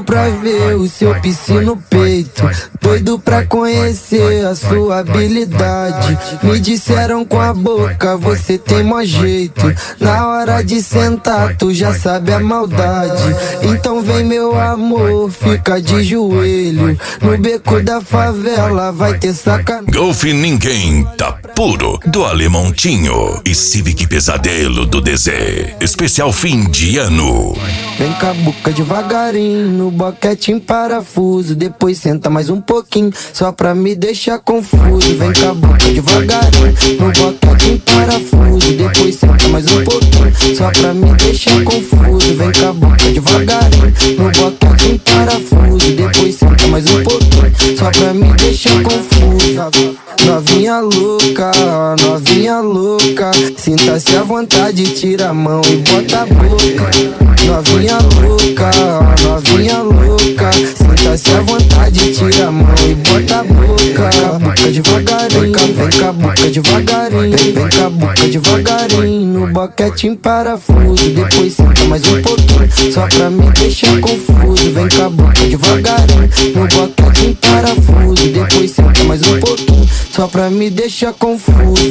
pra ver o seu piscino no peito, doido pra conhecer a sua habilidade. Me disseram com a boca, você tem mó jeito. Na hora de sentar, tu já sabe a maldade. Então vem meu amor, fica de joelho. No beco da favela vai ter sacanagem. Golfe Ninguém Tá Puro, do Alemontinho e Civic Pesadelo do DZ. Especial fim de ano. Vem com a boca devagarinho, no boquete em parafuso. Depois senta mais um pouquinho, só pra me deixar confuso. Vem com a boca devagarinho, no boquete em parafuso. Depois senta mais um pouquinho, só pra me deixar confuso. Vem com a boca devagarinho, no boquete em parafuso. Depois senta mais um pouquinho, só pra me deixar confuso. Novinha louca, novinha louca, sinta-se à vontade, tira a mão e bota a boca. Novinha louca, novinha louca, sinta-se à vontade, tira a mão e bota a boca. Com a boca devagarinho, vem com a boca devagarinho, vem com a boca devagarinho, no boquete em parafuso. Depois senta mais um pouquinho, só pra me deixar confuso. Vem com a boca devagarinho, no boquete em parafuso. Depois senta mais um pouquinho, só pra me deixar confuso.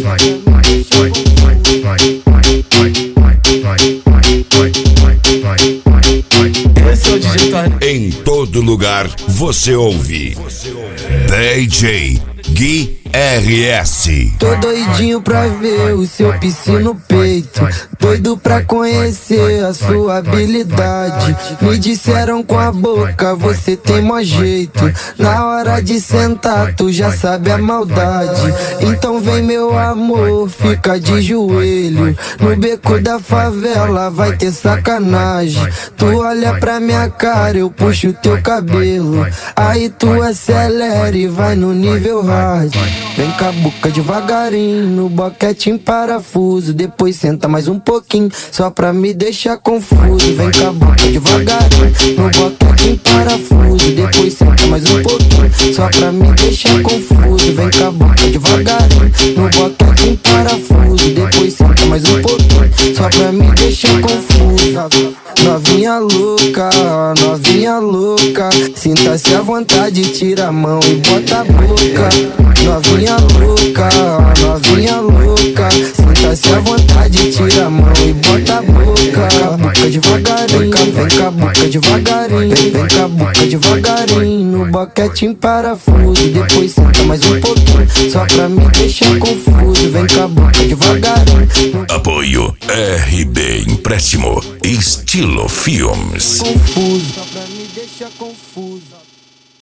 Esse é o DJ Tornado. Em todo lugar você ouve DJ Gui RS. Tô doidinho pra ver o seu piscino no peito, doido pra conhecer a sua habilidade. Me disseram com a boca, você tem mó jeito. Na hora de sentar, tu já sabe a maldade. Então vem meu amor, fica de joelho. No beco da favela vai ter sacanagem. Tu olha pra minha cara, eu puxo teu cabelo. Aí tu acelera e vai no nível hard. Vem com a boca devagarinho, no boquete em parafuso. Depois senta mais um pouquinho, só pra me deixar confuso. Vem com a boca devagarinho, no boquete em parafuso. Depois senta mais um pouquinho, só pra me deixar confuso. Vem com a boca devagarinho, no boquete em parafuso. Depois senta mais um pouquinho, só pra me deixar confuso. Novinha louca, novinha louca, sinta-se à vontade, tira a mão e bota a boca. Novinha louca, novinha louca, sinta-se à vontade, tira a mão e bota a boca. Com a boca devagarinho, vem com a boca devagarinho, vem com a boca devagarinho, no boquete em parafuso. Depois senta mais um pouquinho, só pra me deixar confuso. Vem com a boca devagarinho. Apoio RB Empréstimo Estilo Filmes. Confuso, só pra me deixar confuso.